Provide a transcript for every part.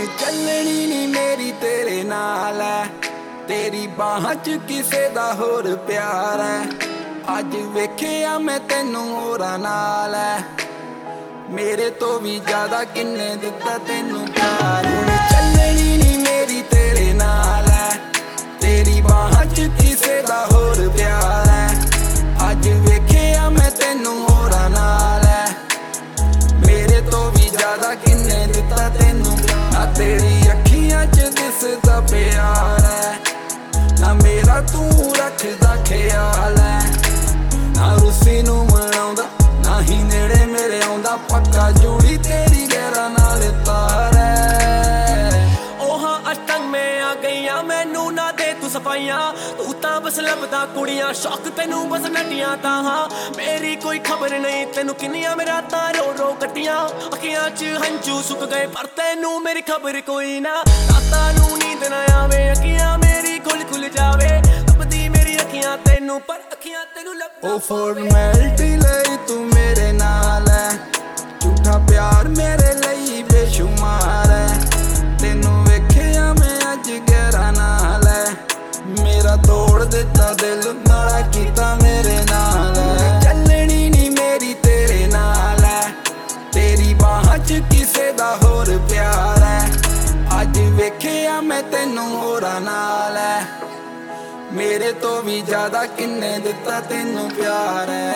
ਚੱਲਣੀ ਨੀ ਮੇਰੀ ਤੇਰੇ ਨਾਲ ਐ, ਤੇਰੀ ਬਾਹਾਂ 'ਚ ਕਿਸੇ ਦਾ ਹੋਰ ਪਿਆਰ ਐ। ਅੱਜ ਵੇਖਿਆ ਮੈਂ ਤੈਨੂੰ ਹੋਰਾਂ ਨਾਲ ਐ, ਮੇਰੇ ਤੋਂ ਵੀ ਜ਼ਿਆਦਾ ਕਿੰਨੇ ਦਿੱਤਾ ਤੈਨੂੰ ਪਿਆਰ। ਹੁਣ ਚੱਲਣੀ ਨੀ ਮੇਰੀ ਤੇਰੇ ਨਾਲ ਐ, ਤੇਰੀ ਬਾਹਾਂ 'ਚ ਕਿਸੇ ਦਾ ਹੋਰ ਪਿਆਰ ਐ। ਅੱਜ ਵੇਖਿਆ ਮੈਂ ਤੈਨੂੰ ਹੋਰਾਂ ਨਾਲ ਐ, ਮੇਰੇ ਤੋਂ ਵੀ ਜ਼ਿਆਦਾ ਕਿੰਨੇ ਦਿੱਤਾ ਤੈਨੂੰ ਪਿਆਰ। ਨਾ ਤੇਰੀ ਅੱਖੀਆਂ 'ਚ ਦਿਸਦਾ ਪਿਆਰ ਐ, ਨਾ ਮੇਰਾ ਤੂੰ ਰੱਖਦਾ ਖਿਆਲ ਐ। ਨਾ ਰੁੱਸੀ ਨੂੰ ਮਨਾਉਂਦਾ, ਨਾ ਹੀ ਨੇੜੇ ਮੇਰੇ ਆਉਂਦਾ, ਪੱਕਾ ਜੋੜੀ ਤੇਰੀ ਗਹਿਰਾ ਨਾਲ ਤਾਰ ਐ। ਉਹ ਹਾਂ ਅਸ਼ਟੰਗ ਮੈਂ ਆ ਗਈਆਂ, ਮੈਨੂੰ ਨਾ ਦੇ ਤੂੰ ਸਫਾਈਆਂ। ਤੂੰ ਤਾਂ ਬਸ ਲੱਭਦਾ ਕੁੜੀਆਂ, ਸ਼ੌਕ ਤੈਨੂੰ ਬਸ ਨੱਟੀਆਂ ਤਾਂ ਹਾਂ। ਮੇਰੀ ਕੋਈ ਖਬਰ ਨਹੀਂ ਤੈਨੂੰ ਕਿੰਨੀਆਂ ਮੈਂ ਰਾਤਾਂ ਰੋ ਰੋ ਕੱਟੀਆਂ। ਅੱਖੀਆਂ 'ਚ ਹੰਝੂ ਸੁੱਕ ਗਏ ਪਰ ਤੈਨੂੰ ਮੇਰੀ ਖਬਰ ਕੋਈ ਨਾ। ਰਾਤਾਂ ਨੂੰ ਨੀਂਦ ਨਾ ਆਵੇ, ਅੱਖੀਆਂ ਮੇਰੀ ਖੁੱਲ ਜਾਵੇ। ਲੱਭਦੀ ਮੇਰੀ ਅੱਖੀਆਂ ਤੈਨੂੰ ਪਰ ਅੱਖੀਆਂ ਤੈਨੂੰ ਲੱਭਦਾ। ਉਹ ਫਾਰਮੈਲਿਟੀ ਲਈ ਤੂੰ ਮੇਰੇ ਨਾਲ ਐ, ਝੂਠਾ ਪਿਆਰ ਮੇਰੇ ਲਈ ਬੇਸ਼ੁਮਾਰ ਐ। ਤੈਨੂੰ ਵੇਖਿਆ ਮੈਂ ਅੱਜ ਗਹਿਰਾ ਨਾਲ ਐ, ਮੇਰਾ ਤੋੜ ਦਿੱਤਾ ਦਿਲ ਨਾਲਾ ਕੀਤਾ ਮੇਰੇ ਨਾਲ ਐ। ਚੱਲਣੀ ਨੀ ਮੇਰੀ ਤੇਰੇ ਨਾਲ ਐ, ਤੇਰੀ ਬਾਹਾਂ 'ਚ ਕਿਸੇ ਦਾ ਹੋਰ ਪਿਆਰ ਐ। ਅੱਜ ਵੇਖਿਆ ਮੈਂ ਤੈਨੂੰ ਹੋਰਾਂ ਨਾਲ ਐ, ਮੇਰੇ ਤੋਂ ਵੀ ਜ਼ਿਆਦਾ ਕਿੰਨੇ ਦਿੱਤਾ ਤੈਨੂੰ ਪਿਆਰ ਐ।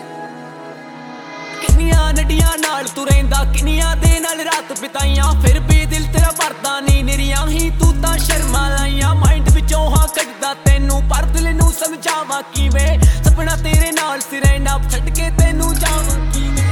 ਕਿੰਨੀਆਂ ਨੱਡੀਆਂ ਨਾਲ ਤੂੰ ਰਹਿੰਦਾ, ਕਿੰਨੀਆਂ ਦੇ ਨਾਲ ਰਾਤ ਬਿਤਾਈਆਂ, ਫਿਰ ਵੀ ਦਿਲ ਤੇਰਾ ਭਰਦਾ ਨੀ। ਨਿਰੀਆਂ ਹੀ ਤੂੰ ਤਾਂ ਸ਼ਰਮਾਂ ਲਾਈਆਂ, ਮਾਈਂਡ ਵਿੱਚੋਂ ਹਾਂ ਕੱਢਦਾ ਤੈਨੂੰ ਪਰ ਦਿਲ ਨੂੰ ਸਮਝਾਵਾਂ ਕਿਵੇਂ। ਸੁਪਨਾ ਤੇਰੇ ਨਾਲ ਸੀ ਰਹਿਣਾ, ਛੱਡ ਕੇ ਤੈਨੂੰ ਜਾਵਾਂ ਕਿਵੇਂ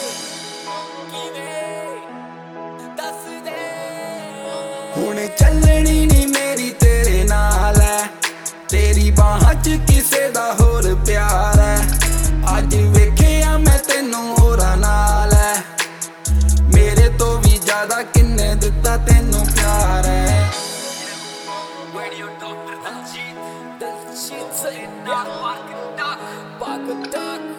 ਦੱਸ ਦੇ। ਹੁਣ ਚੱਲਣੀ ਨੀ ਮੇਰੀ ਤੇਰੇ ਨਾਲ ਐ, ਤੇਰੀ ਬਾਹਾਂ 'ਚ ਕਿਸੇ ਦਾ ਹੋਰ ਪਿਆਰ ਐ। ਅੱਜ ਵੇਖਿਆ ਮੈਂ ਤੈਨੂੰ ਹੋਰਾਂ ਨਾਲ ਐ, ਮੇਰੇ ਤੋਂ ਵੀ ਜ਼ਿਆਦਾ ਕਿੰਨੇ ਦਿੱਤਾ ਤੈਨੂੰ ਪਿਆਰ ਐ। Radio Doctor Daljit, Daljit, say it now, Park Duck.